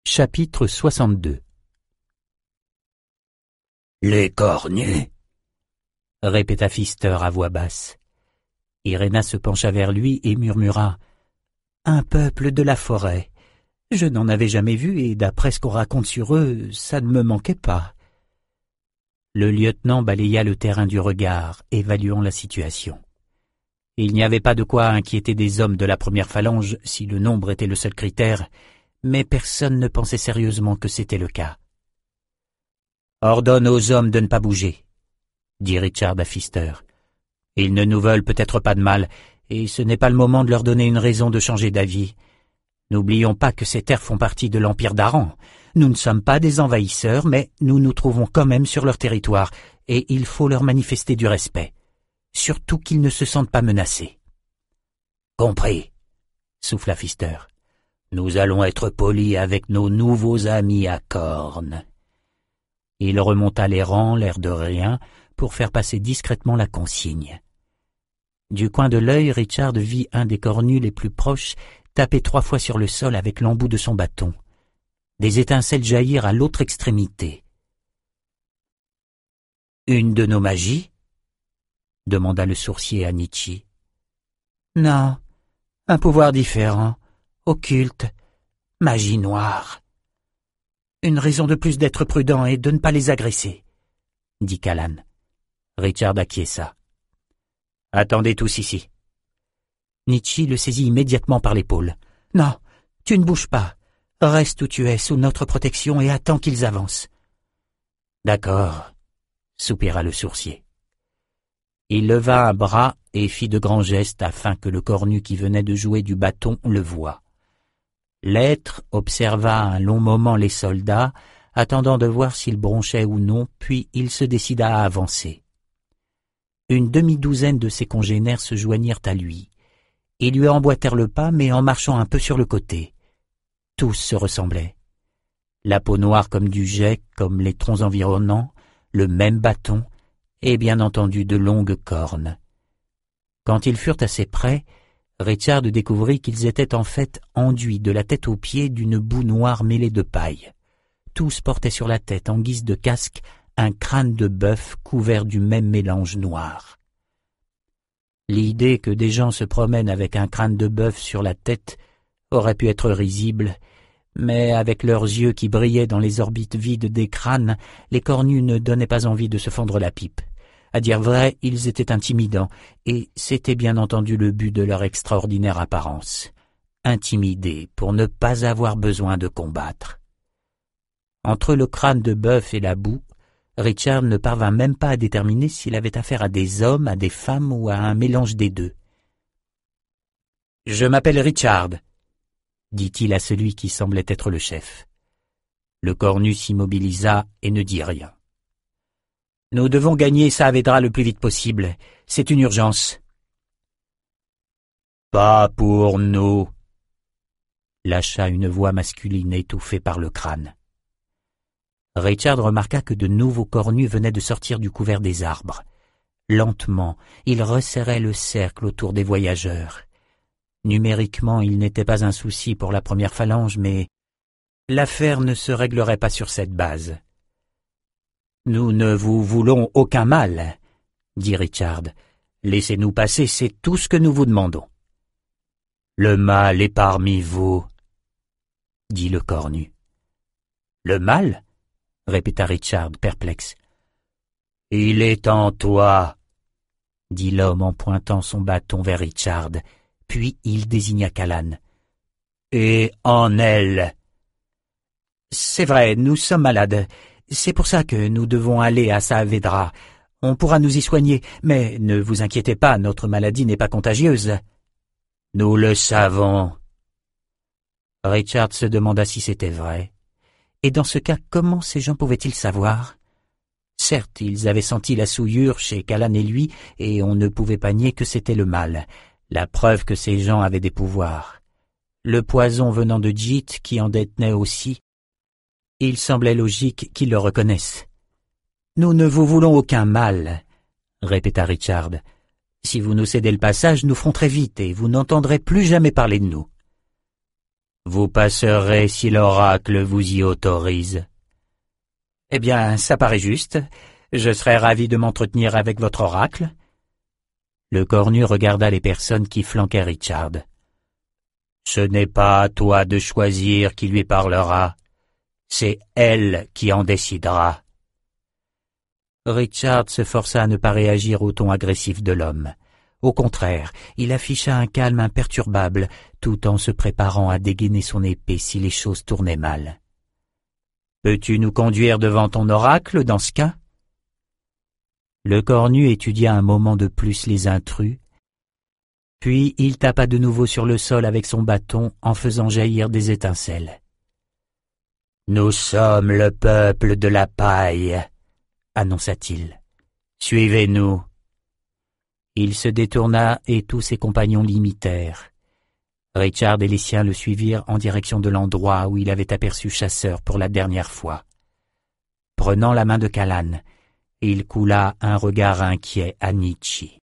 Chapitre 62. Les cornus, répéta Pfister à voix basse. Iréna se pencha vers lui et murmura « Un peuple de la forêt. Je n'en avais jamais vu et d'après ce qu'on raconte sur eux, ça ne me manquait pas. » Le lieutenant balaya le terrain du regard, évaluant la situation. Il n'y avait pas de quoi inquiéter des hommes de la première phalange si le nombre était le seul critère, mais personne ne pensait sérieusement que c'était le cas. « Ordonne aux hommes de ne pas bouger, » dit Richard à Pfister. « Ils ne nous veulent peut-être pas de mal, et ce n'est pas le moment de leur donner une raison de changer d'avis. N'oublions pas que ces terres font partie de l'Empire d'Aran. Nous ne sommes pas des envahisseurs, mais nous nous trouvons quand même sur leur territoire, et il faut leur manifester du respect, surtout qu'ils ne se sentent pas menacés. »« Compris, » souffla Pfister. « Nous allons être polis avec nos nouveaux amis à cornes. » Il remonta les rangs, l'air de rien, pour faire passer discrètement la consigne. Du coin de l'œil, Richard vit un des cornus les plus proches taper 3 fois sur le sol avec l'embout de son bâton. Des étincelles jaillirent à l'autre extrémité. « Une de nos magies ?» demanda le sourcier à Nietzsche. « Non, un pouvoir différent, occulte, magie noire. Une raison de plus d'être prudent et de ne pas les agresser, » dit Callan. Richard acquiesça. « Attendez tous ici. » Nietzsche le saisit immédiatement par l'épaule. « Non, tu ne bouges pas. Reste où tu es, sous notre protection, et attends qu'ils avancent. »« D'accord, » soupira le sourcier. Il leva un bras et fit de grands gestes afin que le cornu qui venait de jouer du bâton le voie. L'être observa un long moment les soldats, attendant de voir s'ils bronchaient ou non, puis il se décida à avancer. Une demi-douzaine de ses congénères se joignirent à lui. Ils lui emboîtèrent le pas, mais en marchant un peu sur le côté. Tous se ressemblaient. La peau noire comme du jais, comme les troncs environnants, le même bâton, et bien entendu de longues cornes. Quand ils furent assez près, Richard découvrit qu'ils étaient en fait enduits de la tête aux pieds d'une boue noire mêlée de paille. Tous portaient sur la tête, en guise de casque, un crâne de bœuf couvert du même mélange noir. L'idée que des gens se promènent avec un crâne de bœuf sur la tête aurait pu être risible, mais avec leurs yeux qui brillaient dans les orbites vides des crânes, les cornus ne donnaient pas envie de se fendre la pipe. À dire vrai, ils étaient intimidants, et c'était bien entendu le but de leur extraordinaire apparence. Intimider pour ne pas avoir besoin de combattre. Entre le crâne de bœuf et la boue, Richard ne parvint même pas à déterminer s'il avait affaire à des hommes, à des femmes ou à un mélange des deux. « Je m'appelle Richard », dit-il à celui qui semblait être le chef. Le cornu s'immobilisa et ne dit rien. « Nous devons gagner Saavedra le plus vite possible. C'est une urgence. »« Pas pour nous », lâcha une voix masculine étouffée par le crâne. Richard remarqua que de nouveaux cornus venaient de sortir du couvert des arbres. Lentement, ils resserraient le cercle autour des voyageurs. Numériquement, il n'était pas un souci pour la première phalange, mais l'affaire ne se réglerait pas sur cette base. « Nous ne vous voulons aucun mal, » dit Richard. « Laissez-nous passer, c'est tout ce que nous vous demandons. »« Le mal est parmi vous, » dit le cornu. « Le mal ?» répéta Richard, perplexe. « Il est en toi, » dit l'homme en pointant son bâton vers Richard, puis il désigna Callan. « Et en elle. »« C'est vrai, nous sommes malades. C'est pour ça que nous devons aller à Saavedra. On pourra nous y soigner, mais ne vous inquiétez pas, notre maladie n'est pas contagieuse. »« Nous le savons. » Richard se demanda si c'était vrai. Et dans ce cas, comment ces gens pouvaient-ils savoir? Certes, ils avaient senti la souillure chez Callan et lui, et on ne pouvait pas nier que c'était le mal, la preuve que ces gens avaient des pouvoirs. Le poison venant de Djit, qui en détenait aussi, il semblait logique qu'ils le reconnaissent. « Nous ne vous voulons aucun mal, » répéta Richard. « Si vous nous cédez le passage, nous ferons très vite, et vous n'entendrez plus jamais parler de nous. » Vous passerez si l'oracle vous y autorise. Eh bien, ça paraît juste. Je serais ravi de m'entretenir avec votre oracle. Le cornu regarda les personnes qui flanquaient Richard. Ce n'est pas à toi de choisir qui lui parlera. C'est elle qui en décidera. Richard se força à ne pas réagir au ton agressif de l'homme. Au contraire, il afficha un calme imperturbable, tout en se préparant à dégainer son épée si les choses tournaient mal. « Peux-tu nous conduire devant ton oracle dans ce cas ?» Le cornu étudia un moment de plus les intrus, puis il tapa de nouveau sur le sol avec son bâton en faisant jaillir des étincelles. « Nous sommes le peuple de la paille, » annonça-t-il. « Suivez-nous. » Il se détourna et tous ses compagnons l'imitèrent. Richard et les siens le suivirent en direction de l'endroit où il avait aperçu Chasseur pour la dernière fois. Prenant la main de Callan, il coula un regard inquiet à Nietzsche.